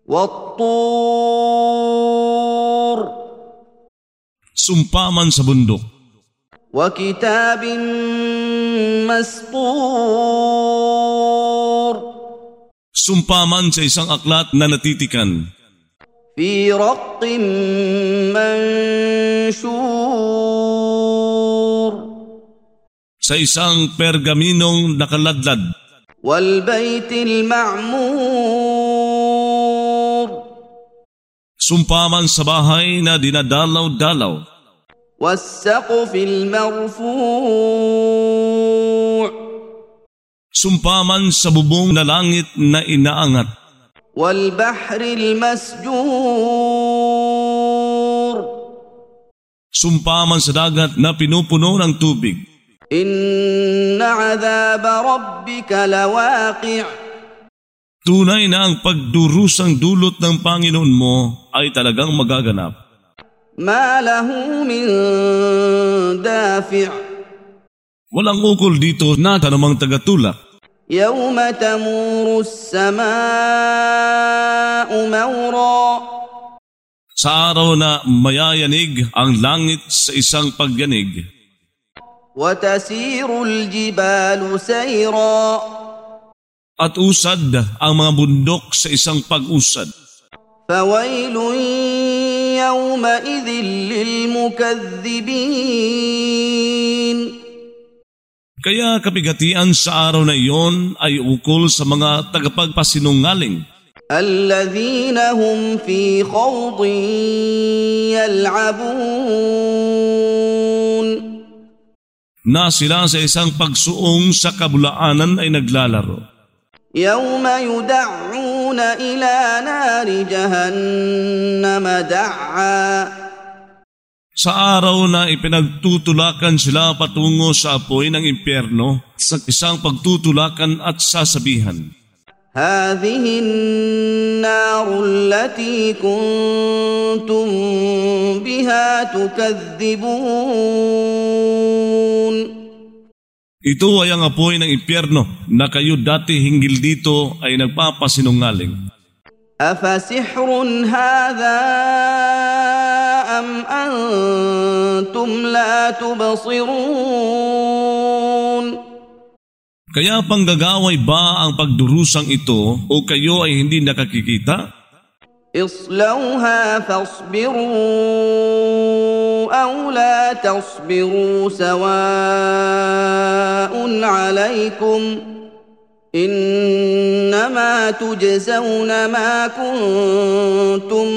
وَالطُّورِ Sumpa man sa bundok, وَكِتَابٍ مَّسْطُورٍ sumpa man sa isang aklat na natitikan, فِي رَقٍّ مَّنشُورٍ sa isang pergaminong nakaladlad, وَالْبَيْتِ الْمَعْمُورِ sumpa man sa bahay na dinadalaw-dalaw, وَالسَّقْفِ الْمَرْفُوعِ sumpa man sa bubong na langit na inaangat, وَالْبَحْرِ الْمَسْجُورِ sumpa man sa dagat na pinupuno ng tubig. إِنَّ عَذَابَ رَبِّكَ لَوَاقِعٌ Tunay na ang pagdurusang dulot ng Panginoon mo ay talagang magaganap. مَا لَهُ مِن دَافِعٍ Walang ukol dito na tanumang tagatulak. يَوْمَ تَمُورُ السَّمَاءُ مَوْرًا Sa araw na mayayanig ang langit sa isang pagyanig, وَتَسِيرُ الْجِبَالُ سَيْرًا at usad ang mga bundok sa isang pag-usad. فَوَيْلٌ يَوْمَئِذٍ لِّلْمُكَذِّبِينَ Kaya kapigatian sa araw na iyon ay ukol sa mga tagapagpasinungaling الَّذِينَ هُمْ فِي خَوْضٍ يَلْعَبُونَ na sila sa isang pagsuong sa kabulaanan ay naglalaro. يَوْمَ يُدَعُّونَ إِلَى نَارِ جَهَنَّمَ دَعًّا Sa araw na ipinagtutulakan sila patungo sa apoy ng impyerno sa isang pagtutulakan at sasabihan, هَذِهِ النَّارُ الَّتِي كُنتُم بِهَا تُكَذِّبُونَ ito ay ang apoy ng impyerno na kayo dati hinggil dito ay nagpapasinungaling. أَفَسِحْرٌ هَذَا أَمْ أَنْتُمْ لَا تُبْصِرُونَ Kaya panggagaway ba ang pagdurusang ito o kayo ay hindi nakakikita? اصْلَوْهَا فَاصْبِرُوا أَوْ لَا تَصْبِرُوا سَوَاءٌ عَلَيْكُمْ إِنَّمَا تُجْزَوْنَ مَا كُنتُمْ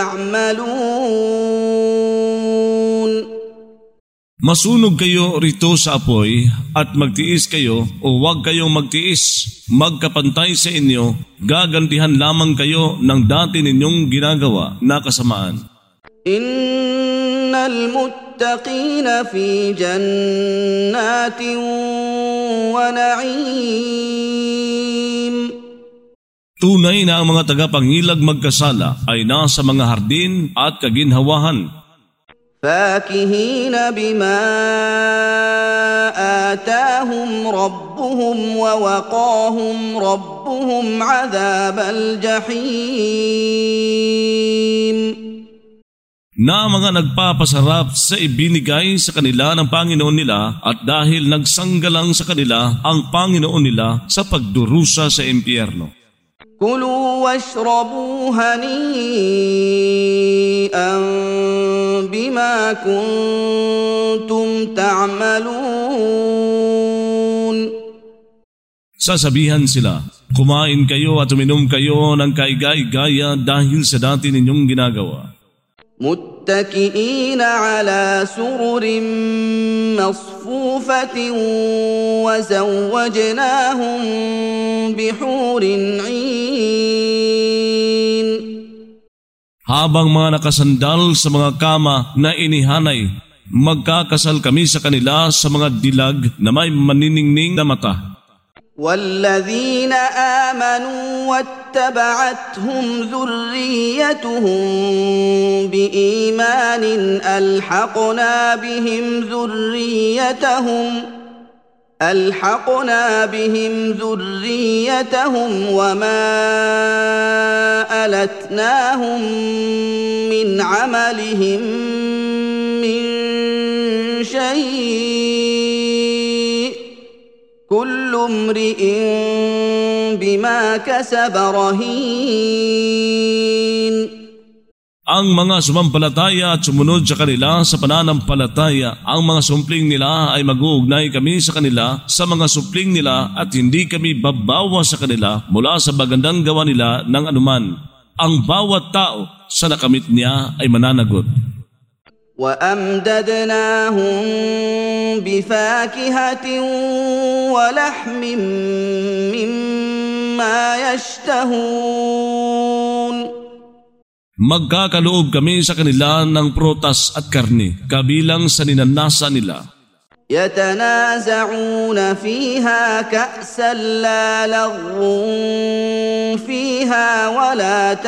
تَعْمَلُونَ Masunog kayo rito sa apoy at magtiis kayo o huwag kayong magtiis. Magkapantay sa inyo, gagantihan lamang kayo ng dati ninyong ginagawa na kasamaan. Innal muttaqina fi jannatin wa na'im. Tunay na ang mga tagapangilag magkasala ay nasa mga hardin at kaginhawahan. فاكهين بما آتاهم ربهم ووقاهم ربهم عذاب الجحيم Na mga nagpapasarap sa ibinigay sa kanila ng Panginoon nila at dahil nagsanggalang sa kanila ang Panginoon nila sa pagdurusa sa impyerno. كلوا واشربوا هنيئا بما كنتم تعملون. Sasabihan sila, kumain kayo at uminom kayo ng kaigay-gaya dahil sa dati ninyong ginagawa. متكئين على سرر مصفوفة وزوجناهم بحور عين. Habang mga nakasandal sa mga kama na inihanay, magkakasal kami sa kanila sa mga dilag na may maniningning na mata. والذين آمنوا واتبعتهم ذريتهم بإيمان ألحقنا بهم ذريتهم ألحقنا بهم ذريتهم وما ألتناهم من عملهم من شيء كل امرئ بما كسب رهين. Ang mga sumampalataya at sumunod sa kanila sa pananampalataya, ang mga supling nila ay mag-uugnay kami sa kanila sa mga supling nila at hindi kami babawa sa kanila mula sa magandang gawa nila ng anuman. Ang bawat tao sa nakamit niya ay mananagot. وأمددناهم بفاكهة ولحم مما يشتهون. Magkakaloob kami sa kanila ng prutas at karne, kabilang sa ninanasa nila. يتنازعون فيها كأسا لا لغو فيها ولا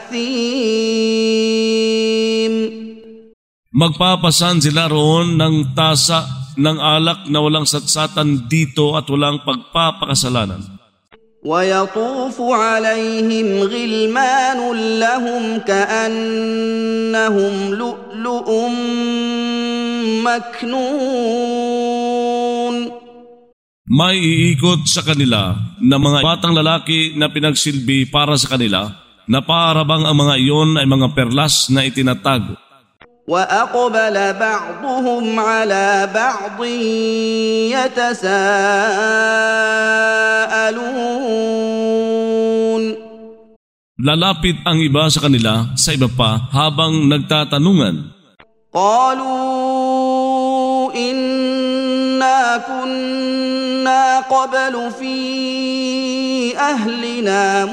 تأثيم. Magpapasan sila roon ng tasa ng alak na walang satsatan dito at walang pagpapakasalanan. ويطوف عليهم غلمان لهم كأنهم لؤلؤ مكنون. May iikot sa kanila na mga batang lalaki na pinagsilbi para sa kanila na parabang ang mga iyon ay mga perlas na itinatago. وأقبل بعضهم على بعض يتساءلون. Lalapit ang iba sa kanila sa iba pa habang nagtatanungan. قالوا إنا كنا قبل في أهلنا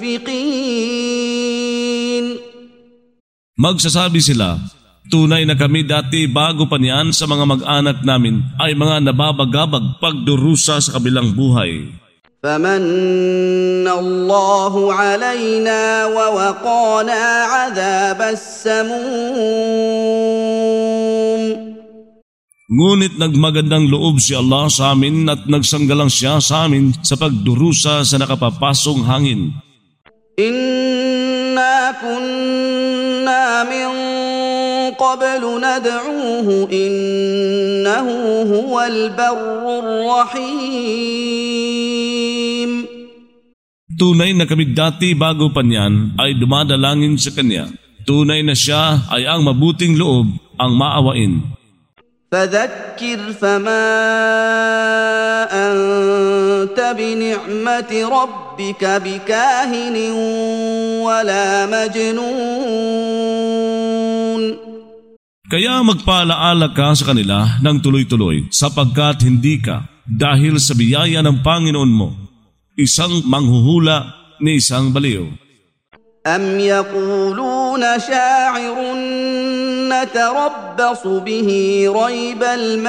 مشفقين. Magsasabi sila, tunay na kami dati bago pa niyan sa mga mag-anak namin ay mga nababagabag pagdurusa sa kabilang buhay. فمن الله علينا ووقانا عذاب السموم. Ngunit nagmagandang loob si Allah sa amin at nagsanggalang siya sa amin sa pagdurusa sa nakapapasong hangin. Inna kunna min قبل ندعوه إنه هو البر الرحيم. Tunay na kami dati bago pa niyan ay dumadalangin sa Kanya. Tunay na siya ay ang mabuting loob, ang maawain. فذكر فما أنت بنعمة ربك بكاهن ولا مجنون. Kaya magpaalaala ka sa kanila ng tuloy-tuloy sapagkat hindi ka, dahil sa biyaya ng Panginoon mo, isang manghuhula ni isang baliw. أم يقولون شاعر نتربص به ريب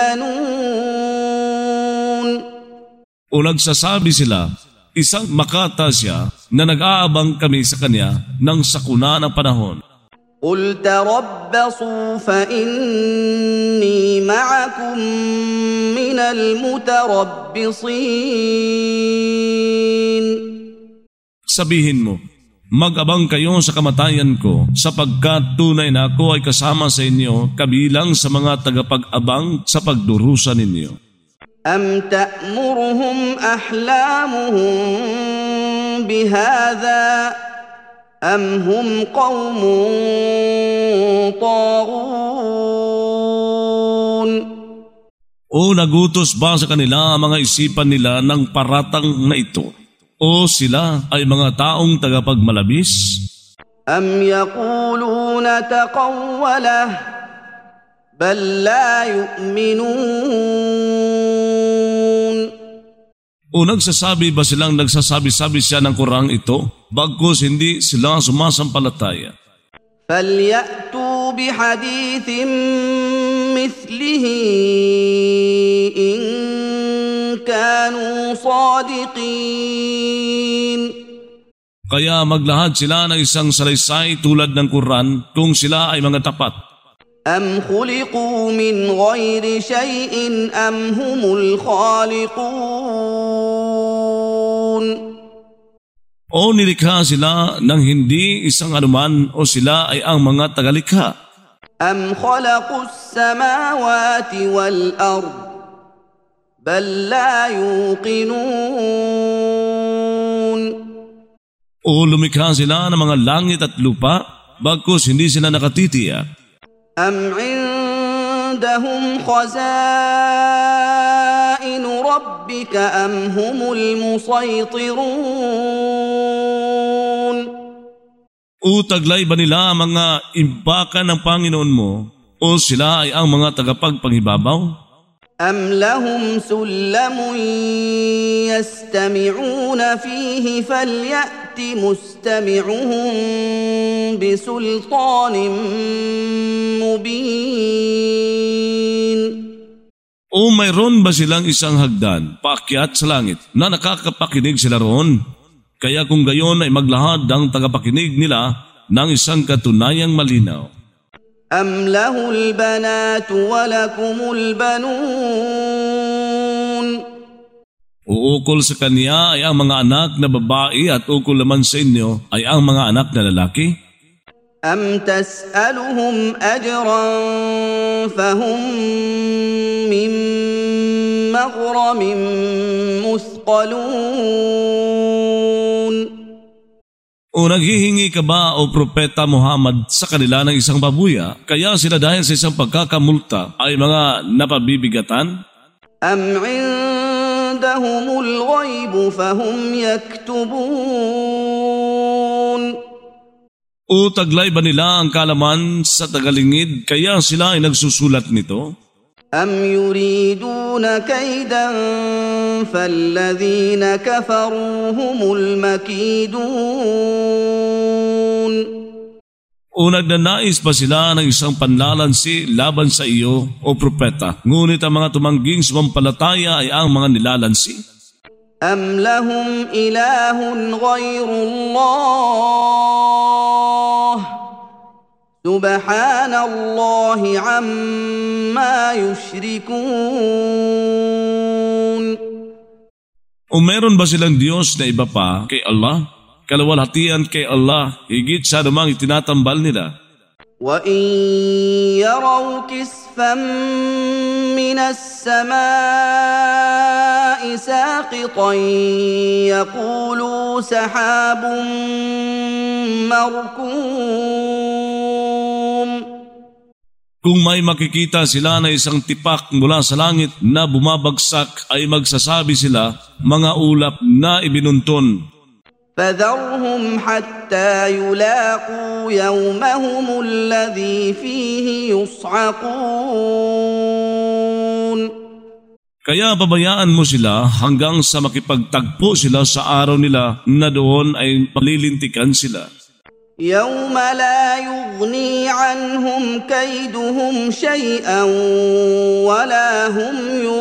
المنون. O nagsasabi sila, isang makata siya na nag-aabang kami sa kanya ng sakuna ng panahon. قل تربصوا فإني معكم من المتربصين. Sabihin mo, mag-abang kayo sa kamatayan ko sapagkat tunay na ako ay kasama sa inyo kabilang sa mga tagapag-abang sa pagdurusa ninyo. أم تأمرهم أحلامهم بهذا أم هم قوم طاغون. O nagutos ba sa kanila ang mga isipan nila ng paratang na ito? O sila ay mga taong tagapagmalabis? أم يقولون تقوله بل لا يؤمنون. O nagsasabi ba silang nagsasabi-sabi siya ng Qur'an ito? Bagkus hindi sila sumasampalataya. فليأتوا بحديث مثله إن كانوا صادقين. Kaya maglahad sila ng isang salaysay tulad ng Qur'an kung sila ay mga tapat. أم خلقوا من غير شيء أم هم الخالقون O nilikha sila ng hindi isang anuman o sila ay ang mga tagalikha? أم خلقوا السماوات والأرض بل لا يوقنون O lumikha sila ng mga langit at lupa bagkus hindi sila nakatitiyak? أم عندهم خزائن ربك أم هم المسيطرون O taglay ba nila ang mga impakan ng Panginoon mo o sila ay ang mga tagapagpanghibabaw? أم لهم سلم يستمعون فيه فليأت مستمعهم بسلطان مبين O mayroon ba silang isang hagdan paakyat sa langit na nakakapakinig sila roon? Kaya kung gayon ay maglahad ang tagapakinig nila ng isang katunayang malinaw. أم له البنات ولكم البنون Uukol sa kanya ay ang mga anak na babae at ukol naman sa inyo ay ang mga anak na lalaki? أم تسألهم أجرا فهم من مغرم مثقلون O naghihingi ka ba o Propeta Muhammad sa kanila ng isang babuya, kaya sila dahil sa isang pagkakamulta ay mga napabibigatan? أم عندهم الغيب فهم يكتبون O taglay ba nila ang kalaman sa tagalingid, kaya sila ay nagsusulat nito? أم يريدون كيدا فالذين كفروا هم المكيدون O nagnanais ba sila ng isang panlalansi laban sa iyo, o propeta, ngunit ang mga tumangging sumampalataya ay ang mga nilalansi? أم لهم إله غير الله سبحان الله عما يشركون O meron ba silang Diyos na iba pa kay Allah? Kalawalhatian kay Allah, higit sa anumang itinatambal nila. وإن يروا كسفا من السماء ساقطا يقولوا سحاب مركوم Kung may makikita sila na isang tipak mula sa langit na bumabagsak ay magsasabi sila, mga ulap na ibinunton. فذرهم حتى يلاقوا يومهم الذي فيه يصعقون Kaya babayaan mo sila hanggang sa makipagtagpo sila sa araw nila na doon ay palilintikan sila. يوم لا يغني عنهم كيدهم شيئا ولا هم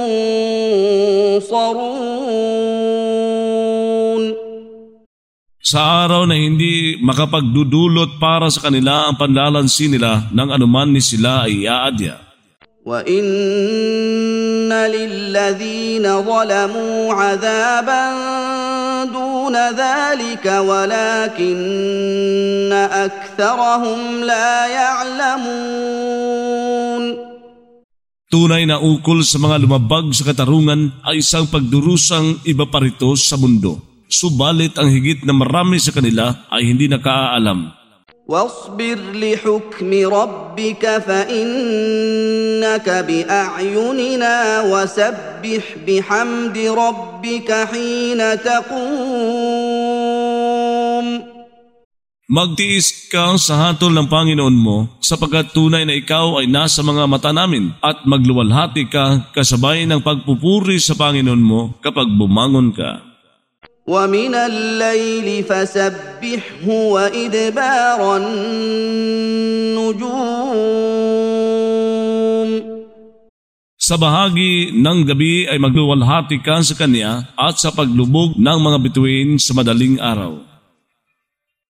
ينصرون Sa araw na hindi makapagdudulot para sa kanila ang panlalansi nila ng anuman ni sila ay iaadya. وَإِنَّ لِلَّذِينَ ظَلَمُوا عَذَابًا دُونَ ذَلِكَ وَلَكِنَّ أَكْثَرَهُمْ لَا يَعْلَمُونَ Tunay na ukol sa mga lumabag sa katarungan ay isang pagdurusang iba pa rito sa mundo. Subalit ang higit na marami sa kanila ay hindi nakaalam. واصبر لحكم ربك فإنك بأعيننا وسبح بحمد ربك حين تقوم Magtiis ka sa hatol ng Panginoon mo sapagkat tunay na ikaw ay nasa mga mata namin at magluwalhati ka kasabay ng pagpupuri sa Panginoon mo kapag bumangon ka. ومن الليل فسبحه وإدبار النجوم Sa bahagi ng gabi ay magluwalhati ka sa Kanya at sa paglubog ng mga bituin sa madaling araw.